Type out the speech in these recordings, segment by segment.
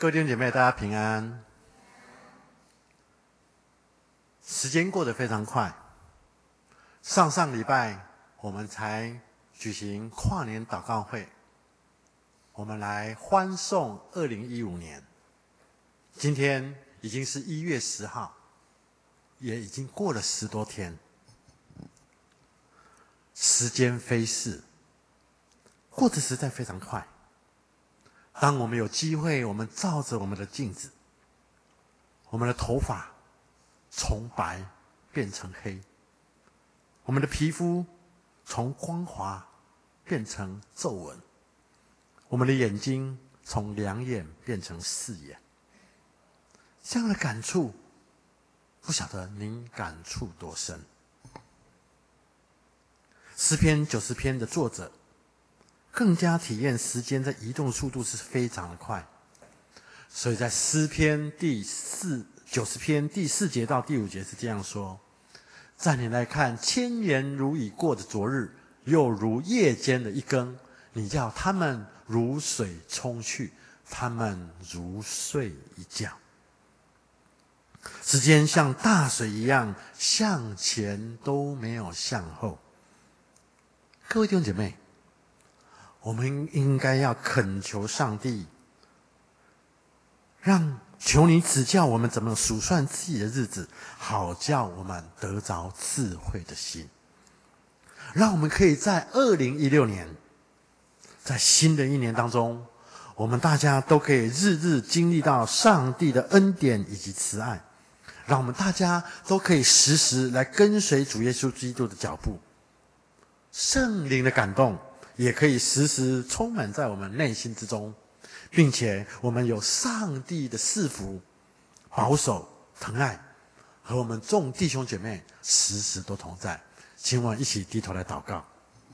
各位弟兄姐妹，大家平安。时间过得非常快，上礼拜我们才举行跨年祷告会，我们来欢送2015年。今天已经是1月10号，也已经过了10多天。时间飞逝，过得实在非常快。当我们有机会，我们照着我们的镜子，我们的头发从白变成黑，我们的皮肤从光滑变成皱纹，我们的眼睛从两眼变成4眼。这样的感触，不晓得您感触多深。诗篇90篇的作者更加体验时间在移动速度是非常的快，所以在诗篇90篇第4节到第5节是这样说：在你来看，千年如已过的昨日，又如夜间的一更，你叫他们如水冲去，他们如睡一觉。时间像大水一样，向前都没有向后。各位弟兄姐妹，我们应该要恳求上帝，求你指教我们怎么数算自己的日子，好叫我们得着智慧的心，让我们可以在2016年，在新的一年当中，我们大家都可以日日经历到上帝的恩典以及慈爱，让我们大家都可以时时来跟随主耶稣基督的脚步，圣灵的感动也可以时时充满在我们内心之中，并且我们有上帝的赐福、保守、疼爱，和我们众弟兄姐妹时时都同在。请我们一起低头来祷告。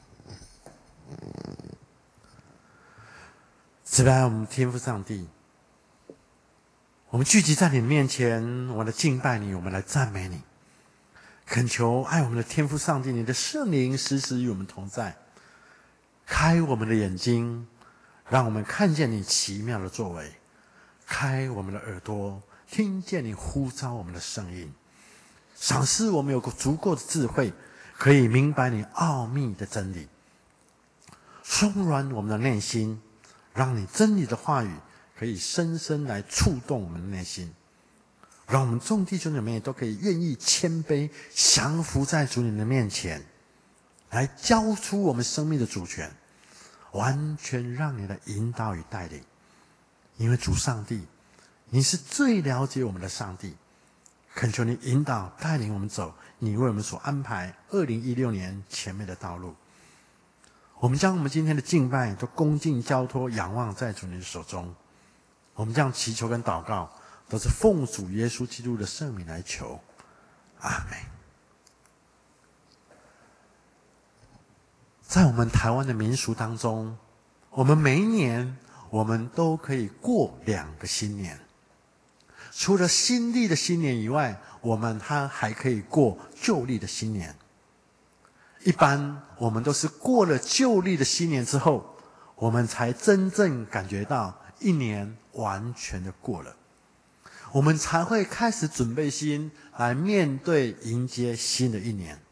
慈悲我们天父上帝，我们聚集在你面前，我们来敬拜你，我们来赞美你，恳求爱我们的天父上帝，你的圣灵时时与我们同在，开我们的眼睛，让我们看见你奇妙的作为，开我们的耳朵，听见你呼召我们的声音，赏赐我们有足够的智慧，可以明白你奥秘的真理，松软我们的内心，让你真理的话语可以深深来触动我们的内心，让我们众弟兄姐妹都可以愿意谦卑降服在主你的面前，来交出我们生命的主权，完全让你来引导与带领。因为主上帝，你是最了解我们的上帝，恳求你引导带领我们走你为我们所安排2016年前面的道路。我们将我们今天的敬拜都恭敬交托仰望在主你的手中，我们这样祈求跟祷告都是奉主耶稣基督的圣名来求，阿们。在我们台湾的民俗当中，我们每一年我们都可以过2个新年，除了新历的新年以外，我们还可以过旧历的新年。一般我们都是过了旧历的新年之后，我们才真正感觉到一年完全的过了，我们才会开始准备心来面对迎接新的一年。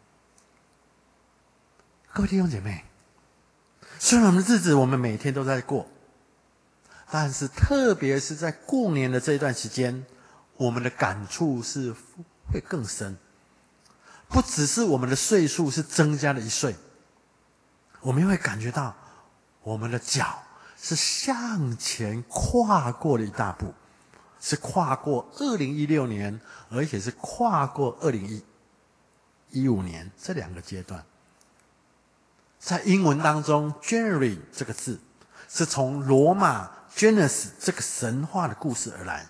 各位弟兄姐妹，虽然我们的日子我们每天都在过，但是特别是在过年的这一段时间，我们的感触是会更深。不只是我们的岁数是增加了1岁，我们会感觉到我们的脚是向前跨过了一大步，是跨过2016年，而且是跨过2015年这2个阶段。在英文当中 January 这个字是从罗马 Janus 这个神话的故事而来。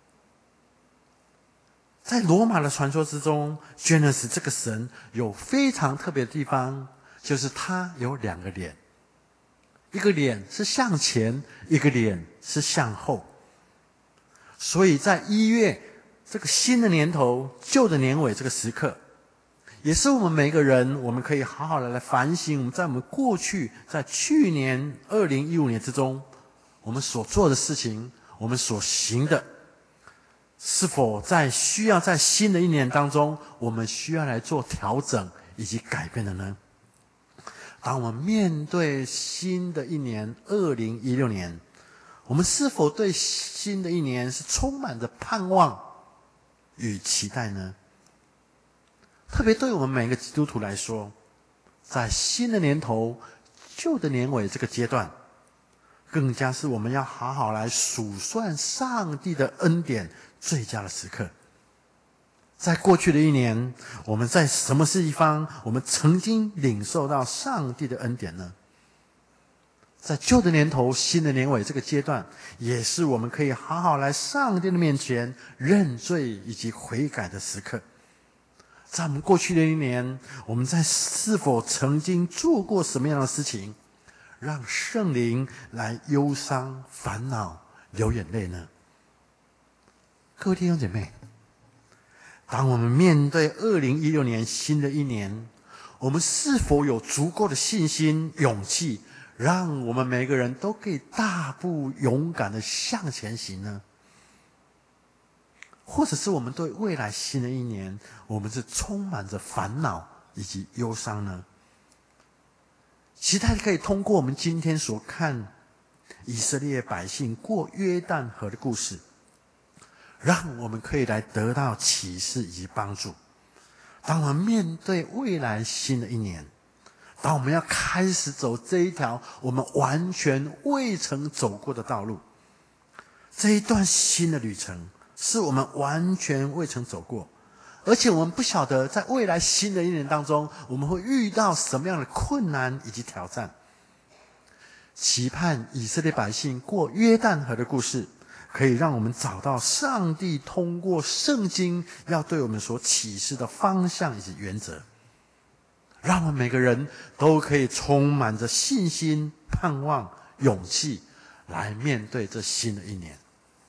在罗马的传说之中， Janus 这个神有非常特别的地方，就是他有2个脸，一个脸是向前，一个脸是向后。所以在1月这个新的年头旧的年尾这个时刻，也是我们每个人我们可以好好的来反省，我们在我们过去在去年2015年之中我们所做的事情， 我们所行的，是否需要在新的一年当中，我们需要来做调整以及改变的呢？当我们面对新的一年2016年，我们是否对新的一年是充满着盼望与期待呢？特别对我们每个基督徒来说，在新的年头、旧的年尾这个阶段，更加是我们要好好来数算上帝的恩典最佳的时刻。在过去的一年，我们在什么地方我们曾经领受到上帝的恩典呢？在旧的年头、新的年尾这个阶段，也是我们可以好好来上帝的面前认罪以及悔改的时刻。在我们过去的一年，我们是否曾经做过什么样的事情，让圣灵来忧伤、烦恼、流眼泪呢？各位弟兄姐妹，当我们面对2016年新的一年，我们是否有足够的信心、勇气，让我们每个人都可以大步勇敢的向前行呢？或者是我们对未来新的一年，我们是充满着烦恼以及忧伤呢？期待可以通过我们今天所看以色列百姓过约旦河的故事，让我们可以来得到启示以及帮助。当我们面对未来新的一年，当我们要开始走这一条我们完全未曾走过的道路，这一段新的旅程是我们完全未曾走过，而且我们不晓得在未来新的一年当中，我们会遇到什么样的困难以及挑战。期盼以色列百姓过约旦河的故事，可以让我们找到上帝通过圣经要对我们所启示的方向以及原则，让我们每个人都可以充满着信心、盼望、勇气来面对这新的一年。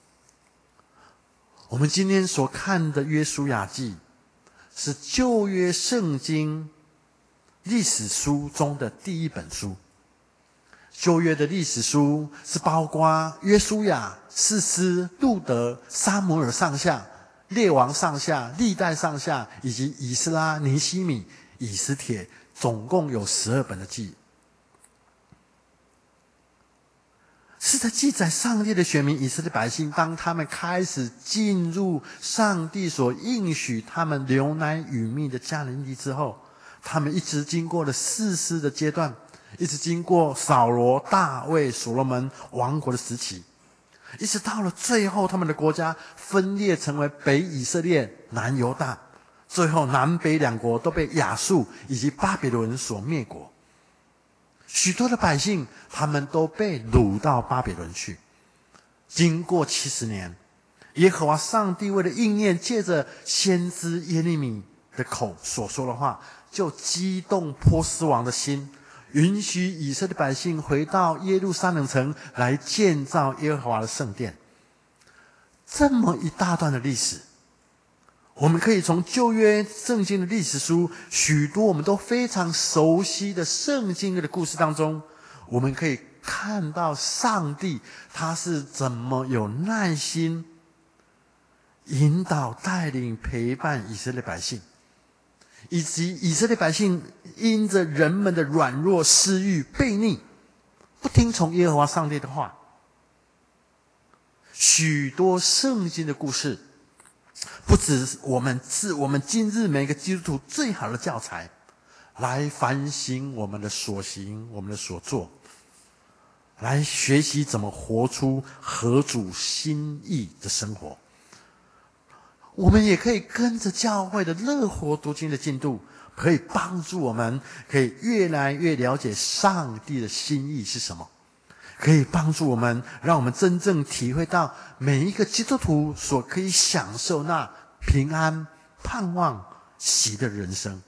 我们今天所看的约书亚记，是旧约圣经历史书中的第一本书。旧约的历史书是包括约书亚、士师、路德、撒母耳上下、列王上下、历代上下，以及以斯拉、尼希米、以斯帖，总共有12本的记，是在记载上帝的选民以色列百姓，当他们开始进入上帝所应许他们流奶与蜜的迦南地之后，他们一直经过了士师的阶段，一直经过扫罗、大卫、所罗门王国的时期，一直到了最后，他们的国家分裂成为北以色列、南犹大，最后南北两国都被亚述以及巴比伦所灭国。许多的百姓，他们都被掳到巴比伦去。经过70年，耶和华上帝为了应验借着先知耶利米的口所说的话，就激动波斯王的心，允许以色列百姓回到耶路撒冷城来建造耶和华的圣殿。这么一大段的历史，我们可以从旧约圣经的历史书，许多我们都非常熟悉的圣经的故事当中，我们可以看到上帝他是怎么有耐心引导、带领、陪伴以色列百姓，以及以色列百姓因着人们的软弱、私欲、悖逆，不听从耶和华上帝的话。许多圣经的故事不只是我们今日每个基督徒最好的教材，来反省我们的所行、我们的所做，来学习怎么活出合主心意的生活。我们也可以跟着教会的乐活读经的进度，可以帮助我们可以越来越了解上帝的心意是什么，可以帮助我们，让我们真正体会到每一个基督徒所可以享受那平安、盼望、喜的人生。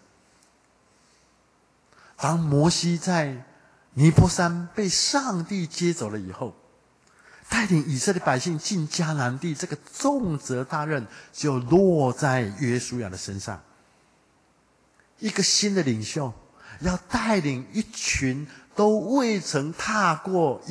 当摩西在尼波山被上帝接走了以后，带领以色列百姓进迦南地，这个重责大任就落在约书亚的身上。一个新的领袖要带领一群都未曾踏过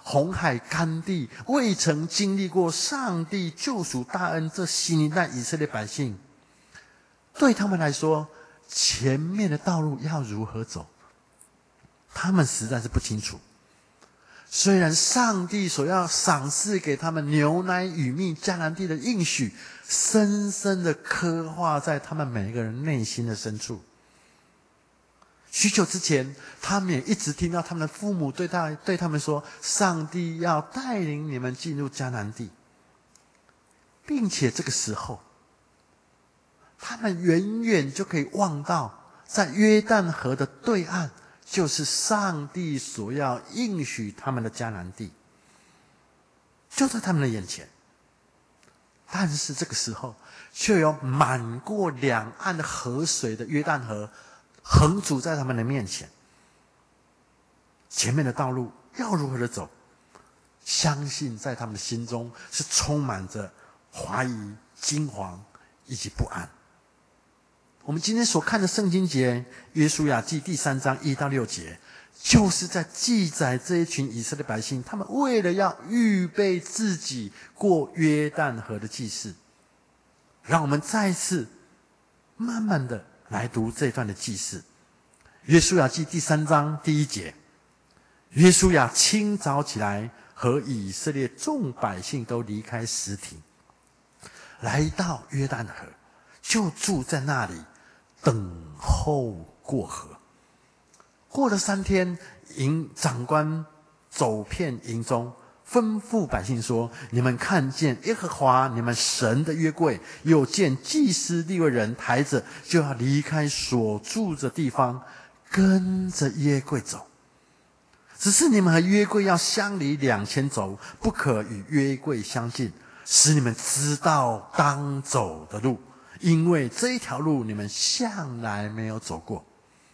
红海干地，未曾经历过上帝救赎大恩，这新一代以色列百姓，对他们来说，前面的道路要如何走，他们实在是不清楚。虽然上帝所要赏赐给他们牛奶与蜜迦南地的应许，深深的刻画在他们每一个人内心的深处。许久之前，他们也一直听到他们的父母对他们说，上帝要带领你们进入迦南地，并且这个时候，他们远远就可以望到，在约旦河的对岸，就是上帝所要应许他们的迦南地，就在他们的眼前。但是这个时候，却有满过两岸的河水的约旦河横阻在他们的面前。前面的道路要如何的走？相信在他们的心中是充满着怀疑、惊惶以及不安。我们今天所看的圣经节，约书亚记第3章1到6节，就是在记载这一群以色列百姓，他们为了要预备自己过约旦河的祭祀。让我们再次慢慢的来读这段的记事。约书亚记第3章第1节，约书亚清早起来，和以色列众百姓都离开实提，来到约旦河，就住在那里，等候过河。过了3天，长官走遍营中，吩咐百姓说：你们看见耶和华你们神的约柜，又见祭司利未人抬着，就要离开所住的地方，跟着约柜走。只是你们和约柜要相离2000肘，不可与约柜相近，使你们知道当走的路，因为这一条路你们向来没有走过。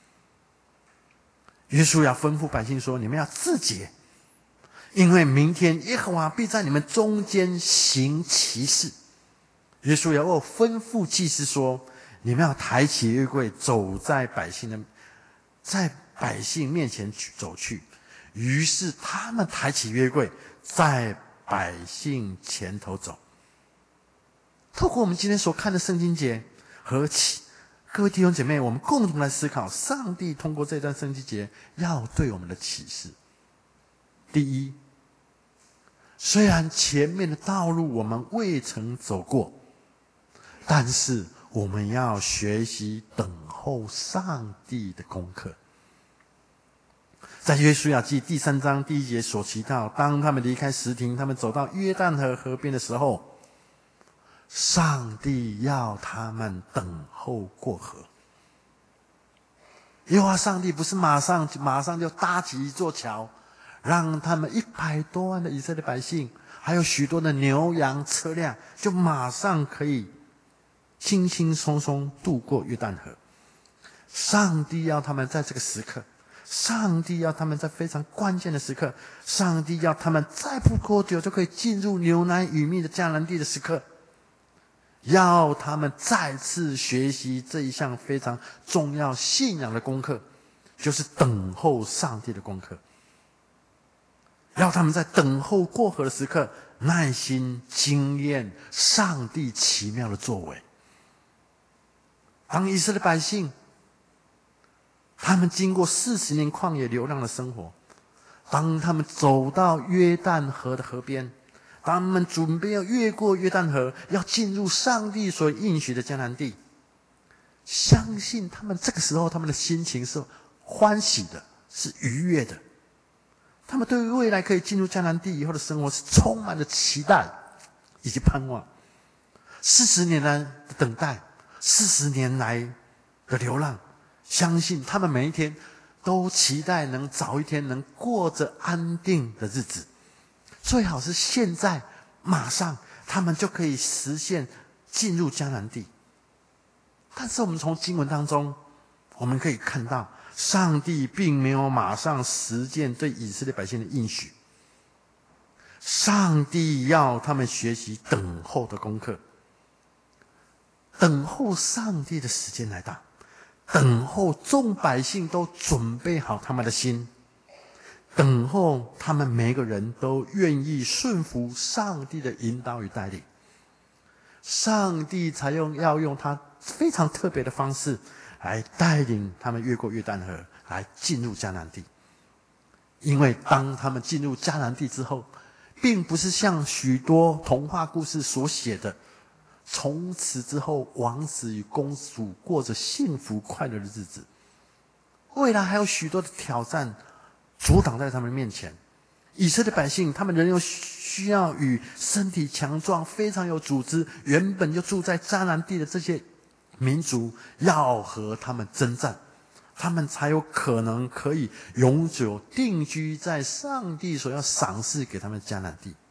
约书亚吩咐百姓说：你们要自洁，因为明天耶和华必在你们中间行奇事。约书亚又吩咐祭司说：你们要抬起约柜，走在百姓面前走去。于是他们抬起约柜，在百姓前头走。透过我们今天所看的圣经节和各位弟兄姐妹，我们共同来思考上帝通过这段圣经节要对我们的启示。第一，虽然前面的道路我们未曾走过，但是我们要学习等候上帝的功课。在约书亚记第3章第1节所提到，当他们离开实提，他们走到约旦河河边的时候，上帝要他们等候过河。耶和华上帝不是马上就搭起一座桥，让他们100多万的以色列百姓，还有许多的牛羊车辆，就马上可以轻轻松松渡过约旦河。上帝要他们在这个时刻，上帝要他们在非常关键的时刻，上帝要他们再不多久就可以进入牛奶与蜜的迦南地的时刻，要他们再次学习这一项非常重要信仰的功课，就是等候上帝的功课。要他们在等候过河的时刻，耐心经验上帝奇妙的作为。当以色列百姓他们经过40年旷野流浪的生活，当他们走到约旦河的河边，当他们准备要越过约旦河，要进入上帝所应许的迦南地，相信他们这个时候他们的心情是欢喜的，是愉悦的。他们对于未来可以进入迦南地以后的生活是充满了期待以及盼望。40年来的等待，40年来的流浪，相信他们每一天都期待能早一天能过着安定的日子，最好是现在马上他们就可以实现进入迦南地。但是我们从经文当中我们可以看到，上帝并没有马上实践对以色列百姓的应许。上帝要他们学习等候的功课，等候上帝的时间来到，等候众百姓都准备好他们的心， 等候他们每个人都愿意顺服上帝的引导与带领，上帝要用他非常特别的方式来带领他们越过约旦河，来进入迦南地。因为当他们进入迦南地之后，并不是像许多童话故事所写的，从此之后王子与公主过着幸福快乐的日子。未来还有许多的挑战阻挡在他们面前。以色列百姓，他们仍有需要与身体强壮、非常有组织、原本就住在迦南地的这些民族，要和他们征战，他们才有可能可以永久定居在上帝所要赏赐给他们的迦南地。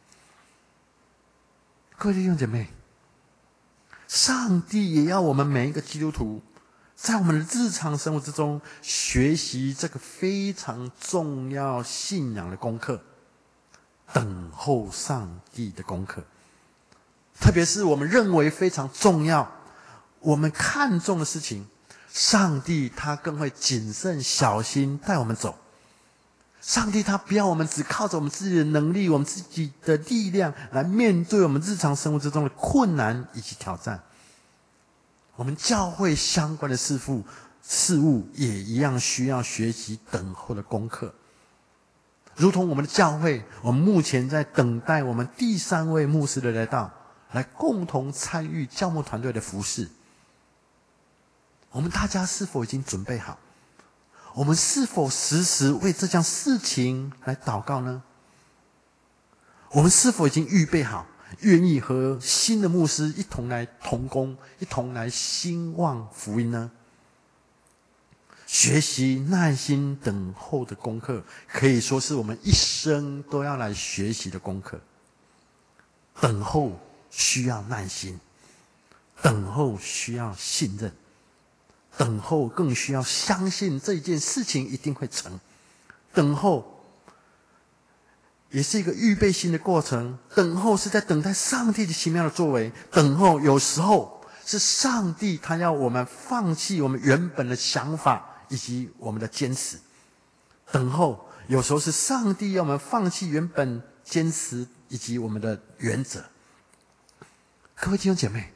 各位弟兄姐妹，上帝也要我们每一个基督徒在我们的日常生活之中学习这个非常重要信仰的功课，等候上帝的功课。特别是我们认为非常重要、我们看重的事情，上帝他更会谨慎小心带我们走。上帝他不要我们只靠着我们自己的能力、我们自己的力量来面对我们日常生活之中的困难以及挑战。我们教会相关的事物也一样需要学习等候的功课。如同我们的教会，我们目前在等待我们第3位牧师的来到，来共同参与教牧团队的服事。我们大家是否已经准备好？我们是否时时为这件事情来祷告呢？我们是否已经预备好，愿意和新的牧师一同来同工，一同来兴旺福音呢？学习耐心等候的功课，可以说是我们一生都要来学习的功课。等候需要耐心，等候需要信任，等候更需要相信这件事情一定会成。等候也是一个预备性的过程，等候是在等待上帝的奇妙的作为。等候有时候是上帝他要我们放弃我们原本的想法以及我们的坚持。等候有时候是上帝要我们放弃原本坚持以及我们的原则。各位弟兄姐妹，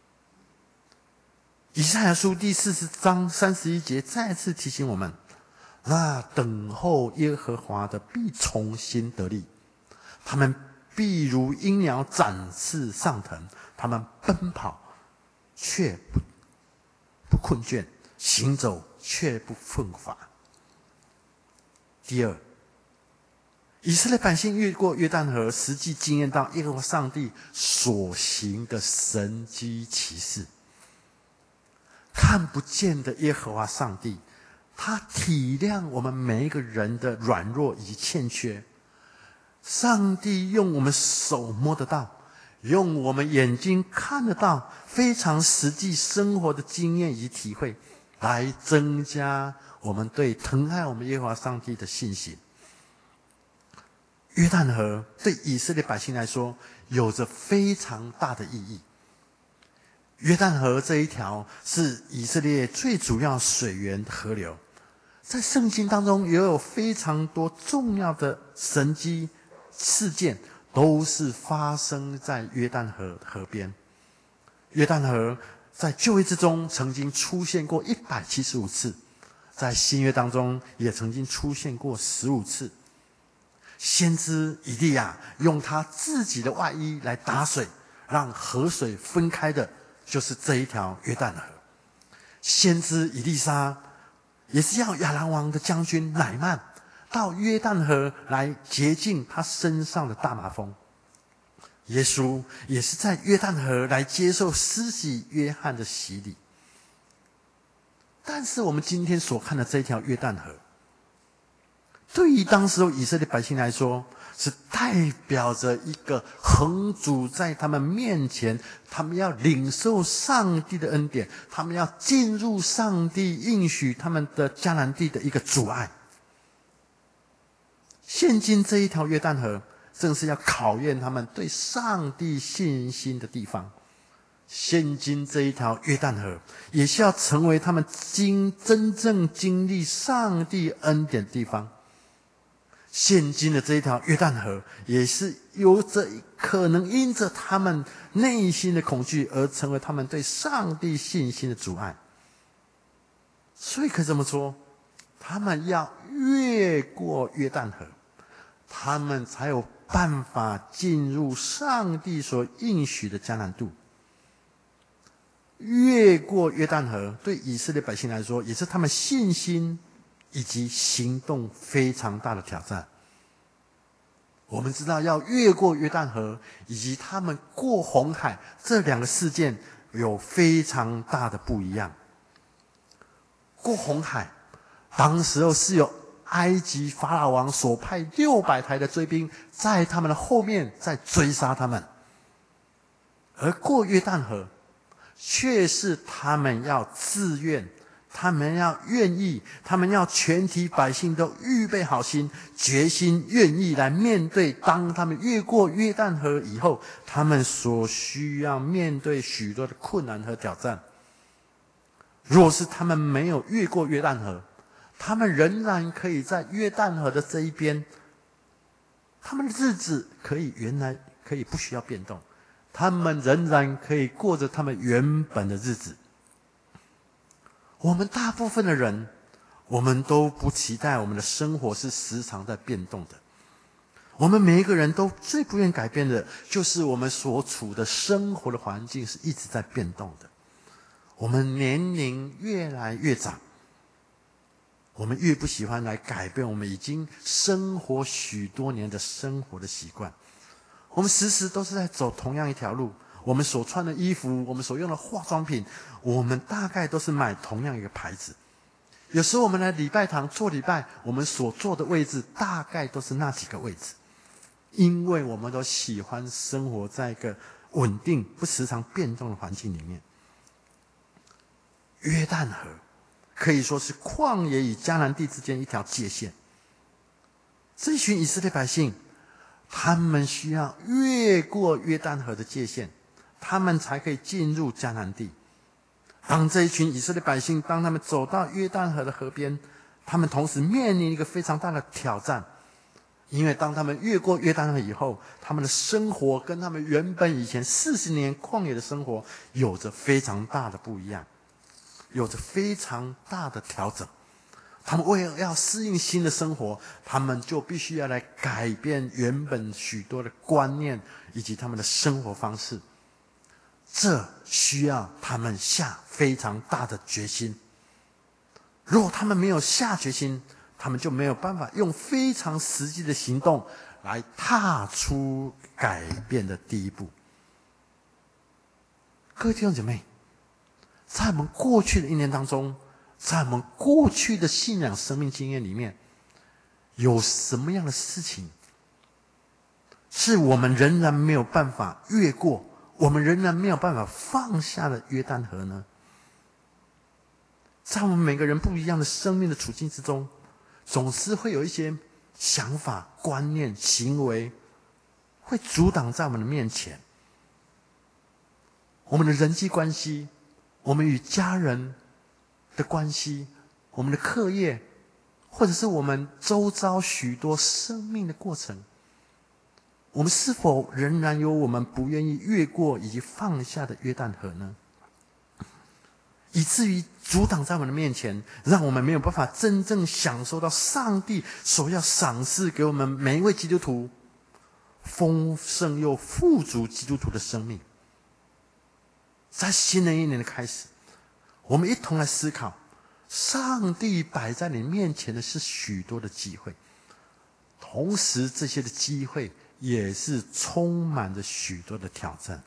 以赛亚书第40章31节再次提醒我们，那等候耶和华的必重新得力，他们必如鹰鸟展翅上腾，他们奔跑却不困倦，行走却不困乏。第二，以色列百姓越过约旦河，实际经验到耶和华上帝所行的神迹奇事。看不见的耶和华上帝，他体谅我们每一个人的软弱以及欠缺。上帝用我们手摸得到，用我们眼睛看得到，非常实际生活的经验以及体会，来增加我们对疼爱我们耶和华上帝的信心。约旦河对以色列百姓来说有着非常大的意义。约旦河这一条是以色列最主要水源河流，在圣经当中也有非常多重要的神迹事件都是发生在约旦河河边。约旦河在旧约之中曾经出现过175次，在新约当中也曾经出现过15次。先知以利亚用他自己的外衣来打水，让河水分开的就是这一条约旦河。先知以利沙也是要亚兰王的将军乃曼到约旦河来洁净他身上的大麻风。耶稣也是在约旦河来接受施洗约翰的洗礼。但是我们今天所看的这一条约旦河，对于当时以色列百姓来说，是代表着一个横阻在他们面前，他们要领受上帝的恩典，他们要进入上帝应许他们的迦南地的一个阻碍。现今这一条约旦河正是要考验他们对上帝信心的地方。现今这一条约旦河也是要成为他们真正经历上帝恩典的地方。 现今的这一条约旦河，也是有着可能因着他们内心的恐惧而成为他们对上帝信心的阻碍。所以可以这么说，他们要越过约旦河，他们才有办法进入上帝所应许的迦南地。越过约旦河，对以色列百姓来说，也是他们信心以及行动非常大的挑战。我们知道，要越过约旦河，以及他们过红海，这两个事件有非常大的不一样。过红海，当时候是有埃及法老王所派600台的追兵在他们的后面在追杀他们，而过约旦河却是他们要自愿，他们要愿意，他们要全体百姓都预备好心，决心愿意来面对，当他们越过约旦河以后，他们所需要面对许多的困难和挑战。若是他们没有越过约旦河，他们仍然可以在约旦河的这一边，他们的日子原来可以不需要变动，他们仍然可以过着他们原本的日子。我们大部分的人，我们都不期待我们的生活是时常在变动的。我们每一个人都最不愿改变的，就是我们所处的生活的环境是一直在变动的。我们年龄越来越长，我们越不喜欢来改变我们已经生活许多年的生活的习惯。我们时时都是在走同样一条路，我们所穿的衣服，我们所用的化妆品，我们大概都是买同样一个牌子。有时候我们来礼拜堂做礼拜，我们所坐的位置大概都是那几个位置，因为我们都喜欢生活在一个稳定不时常变动的环境里面。约旦河可以说是旷野与迦南地之间一条界限。这一群以色列百姓，他们需要越过约旦河的界限，他们才可以进入迦南地。当这一群以色列百姓，当他们走到约旦河的河边，他们同时面临一个非常大的挑战。因为当他们越过约旦河以后，他们的生活跟他们原本以前40年旷野的生活有着非常大的不一样，有着非常大的调整。他们为了要适应新的生活，他们就必须要来改变原本许多的观念以及他们的生活方式。这需要他们下非常大的决心。如果他们没有下决心，他们就没有办法用非常实际的行动来踏出改变的第一步。各位弟兄姐妹，在我们过去的1年当中，在我们过去的信仰生命经验里面，有什么样的事情是我们仍然没有办法越过，我们仍然没有办法放下的约旦河呢？在我们每个人不一样的生命的处境之中，总是会有一些想法、观念、行为会阻挡在我们的面前。我们的人际关系，我们与家人的关系，我们的课业，或者是我们周遭许多生命的过程，我们是否仍然有我们不愿意越过以及放下的约旦河呢？以至于阻挡在我们的面前，让我们没有办法真正享受到上帝所要赏赐给我们每一位基督徒丰盛又富足基督徒的生命。在新的1年的开始，我们一同来思考，上帝摆在你面前的是许多的机会，同时这些的机会也是充满着许多的挑战。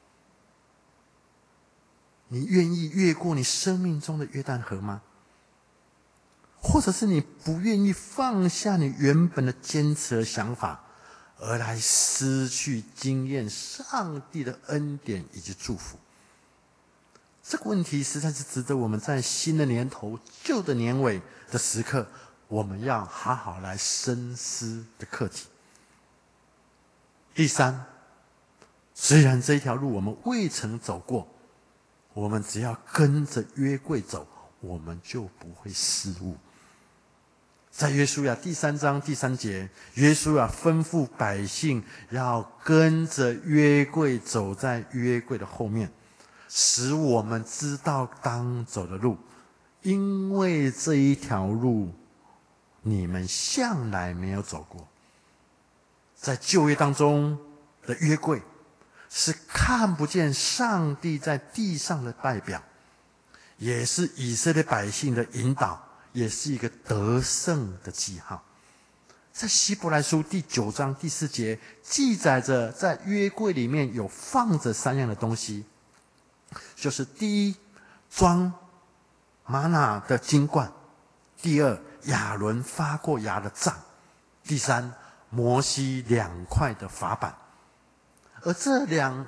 你愿意越过你生命中的约旦河吗？或者是你不愿意放下你原本的坚持和想法，而来失去经验上帝的恩典以及祝福？这个问题实在是值得我们在新的年头、旧的年尾的时刻，我们要好好来深思的课题。第三，虽然这一条路我们未曾走过，我们只要跟着约柜走，我们就不会失误。 在约书亚第3章第3节，约书亚吩咐百姓要跟着约柜走在约柜的后面，使我们知道当走的路，因为这一条路你们向来没有走过。在旧约当中的约柜是看不见上帝在地上的代表，也是以色列百姓的引导，也是一个得胜的记号。在希伯来书第9章第4节记载着，在约柜里面有放着3样的东西，就是第一，装玛纳的金罐；第二，亚伦发过芽的杖；第三，摩西2块的法板。而这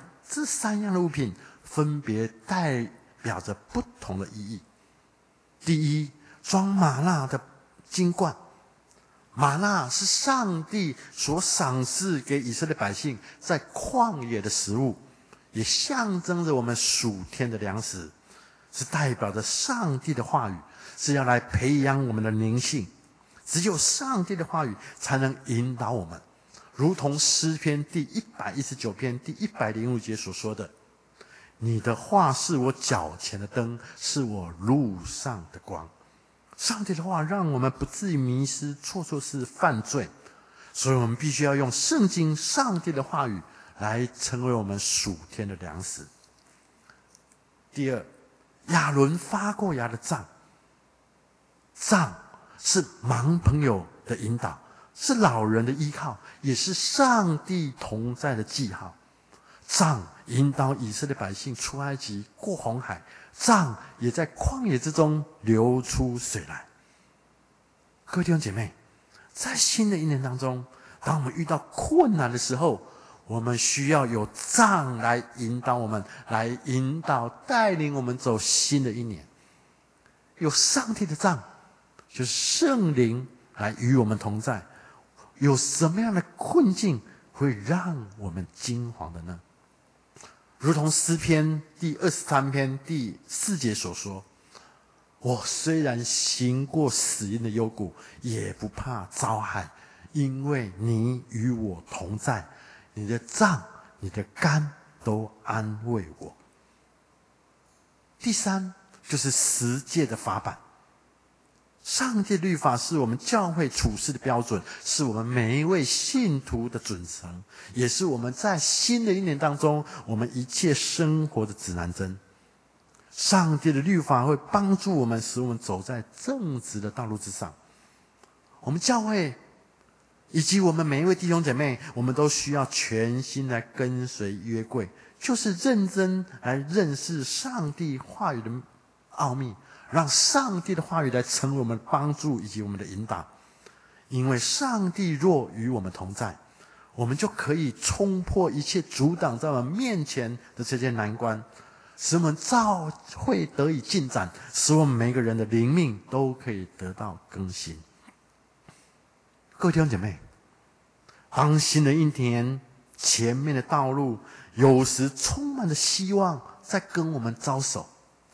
3样的物品分别代表着不同的意义。第一，装玛纳的金罐。玛纳是上帝所赏赐给以色列百姓在旷野的食物，也象征着我们属天的粮食，是代表着上帝的话语，是要来培养我们的灵性。只有上帝的话语才能引导我们，如同诗篇第119篇第105节所说的：你的话是我脚前的灯，是我路上的光。上帝的话让我们不至于迷失、做错事、犯罪，所以我们必须要用圣经、上帝的话语来成为我们属天的粮食。第二，亚伦发过芽的杖。杖是盲朋友的引导，是老人的依靠，也是上帝同在的记号。杖引导以色列百姓出埃及、过红海，杖也在旷野之中流出水来。各位弟兄姐妹，在新的一年当中，当我们遇到困难的时候，我们需要有杖来引导我们，来引导带领我们走新的一年。有上帝的杖，就是圣灵来与我们同在。有什么样的困境会让我们惊惶的呢？如同诗篇第23篇第4节所说：我虽然行过死荫的幽谷，也不怕遭害，因为你与我同在，你的杖你的竿都安慰我。第三，就是10诫的法版。上帝律法是我们教会处事的标准，是我们每一位信徒的准绳，也是我们在新的一年当中我们一切生活的指南针。上帝的律法会帮助我们，使我们走在正直的道路之上。我们教会以及我们每一位弟兄姐妹，我们都需要全心来跟随约柜，就是认真来认识上帝话语的奥秘，让上帝的话语来成为我们的帮助以及我们的引导。因为上帝若与我们同在，我们就可以冲破一切阻挡在我们面前的这些难关，使我们教会得以进展，使我们每个人的灵命都可以得到更新。各位弟兄姐妹，当新的一年前面的道路有时充满着希望在跟我们招手，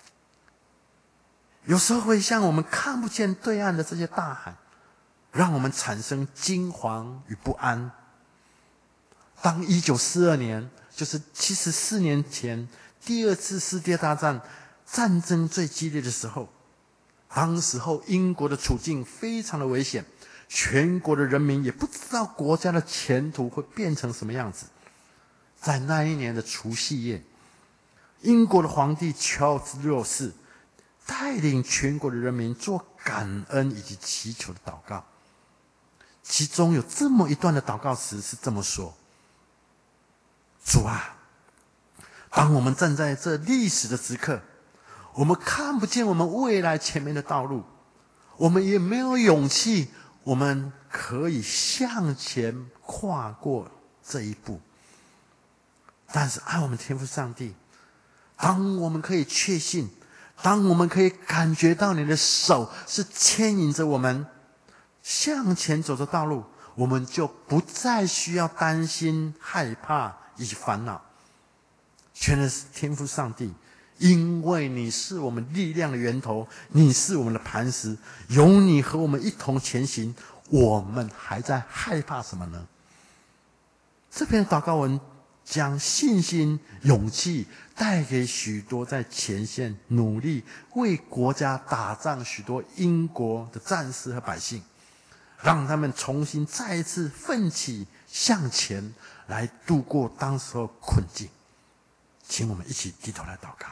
有时候会像我们看不见对岸的这些大海，让我们产生惊惶与不安。当1942年，就是74年前第2次世界大战战争最激烈的时候，当时候英国的处境非常的危险，全国的人民也不知道国家的前途会变成什么样子。在那一年的除夕夜，英国的皇帝乔治6世带领全国的人民做感恩以及祈求的祷告。其中有这么一段的祷告词是这么说：主啊，当我们站在这历史的时刻，我们看不见我们未来前面的道路，我们也没有勇气，我们可以向前跨过这一步。但是爱我们天父上帝，当我们可以确信，当我们可以感觉到你的手是牵引着我们向前走的道路，我们就不再需要担心、害怕以及烦恼。全能天父上帝因为你是我们力量的源头，你是我们的磐石，有你和我们一同前行，我们还在害怕什么呢？这篇祷告文将信心、勇气带给许多在前线努力为国家打仗许多英国的战士和百姓，让他们重新再一次奋起向前，来度过当时候困境。请我们一起低头来祷告。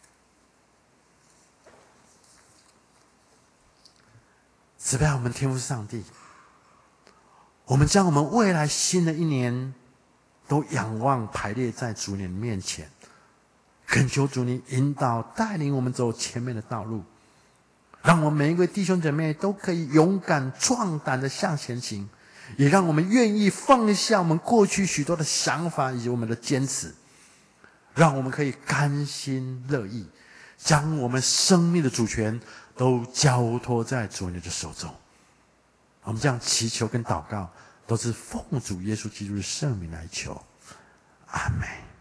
慈悲我们天父上帝，我们将我们未来新的一年都仰望排列在主你的面前，恳求主你引导带领我们走前面的道路，让我们每一位弟兄姐妹都可以勇敢壮胆的向前行，也让我们愿意放下我们过去许多的想法以及我们的坚持，让我们可以甘心乐意将我们生命的主权都交托在主你的手中。我们这样祈求跟祷告都是奉主耶稣基督的圣名来求，阿们。